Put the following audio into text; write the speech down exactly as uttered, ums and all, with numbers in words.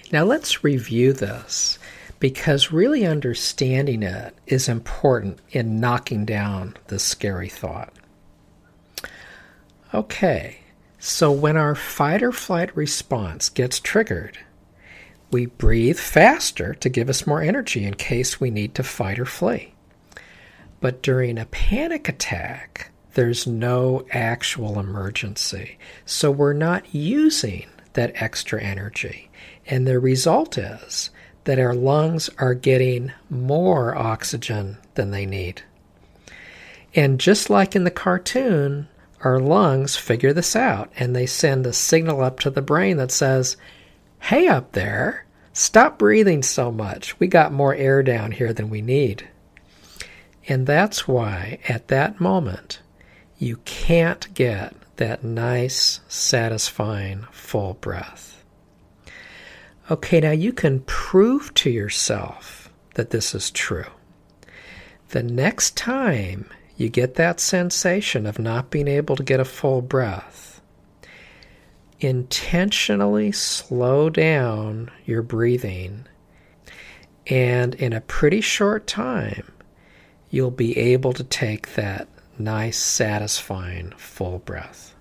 Now let's review this, because really understanding it is important in knocking down this scary thought. Okay, so when our fight or flight response gets triggered, we breathe faster to give us more energy in case we need to fight or flee. But during a panic attack, there's no actual emergency, so we're not using that extra energy. And the result is that our lungs are getting more oxygen than they need. And just like in the cartoon, our lungs figure this out, and they send a signal up to the brain that says, "Hey up there, stop breathing so much. We got more air down here than we need." And that's why, at that moment, you can't get that nice, satisfying, full breath. Okay, now you can prove to yourself that this is true. The next time you get that sensation of not being able to get a full breath, intentionally slow down your breathing, and in a pretty short time, you'll be able to take that nice, satisfying, full breath.